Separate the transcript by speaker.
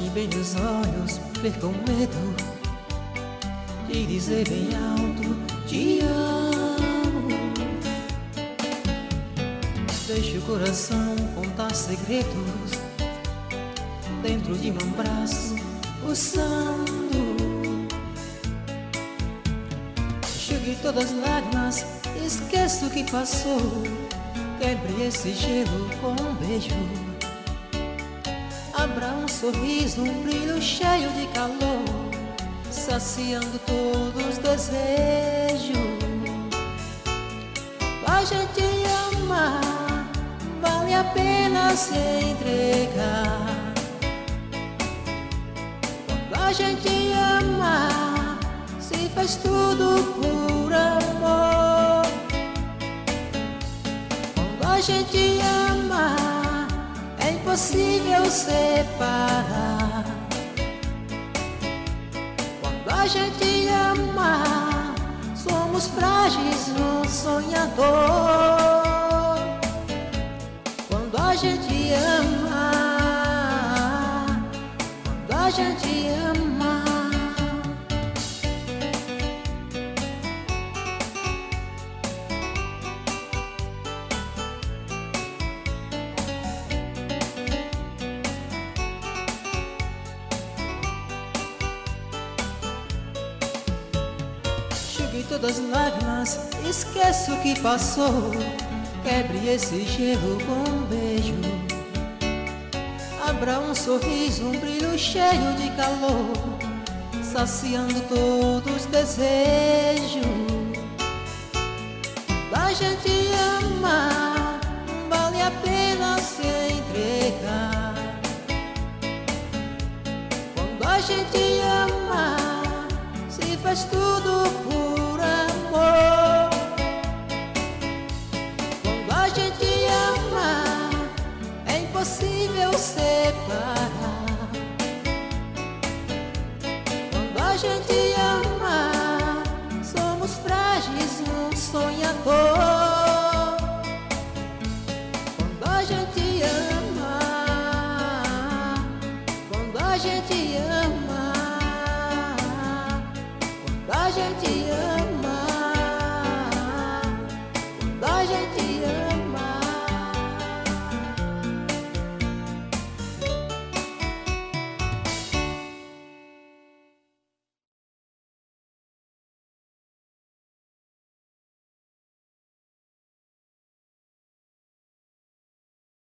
Speaker 1: Olhe bem nos olhos, perca o medo de dizer bem alto: te amo. Deixe o coração contar segredos dentro de um abraço pulsando. Enxugue todas as lágrimas, esqueça o que passou. Quebre esse gelo com um beijo. Abra um sorriso, um brilho cheio de calor, saciando todos os desejos. A gente ama, vale a pena se entregar. Quando a gente ama, se faz tudo por amor. Quando a gente ama, é impossível separar. Quando a gente ama, somos frágeis no sonhador. Quando a gente ama, quando a gente ama. Enxugue todas as lágrimas, esqueça o que passou. Quebre esse gelo com um beijo. Abra um sorriso, um brilho cheio de calor, saciando todos os desejos. A gente ama, vale a pena se entregar. Quando a gente ama, se faz tudo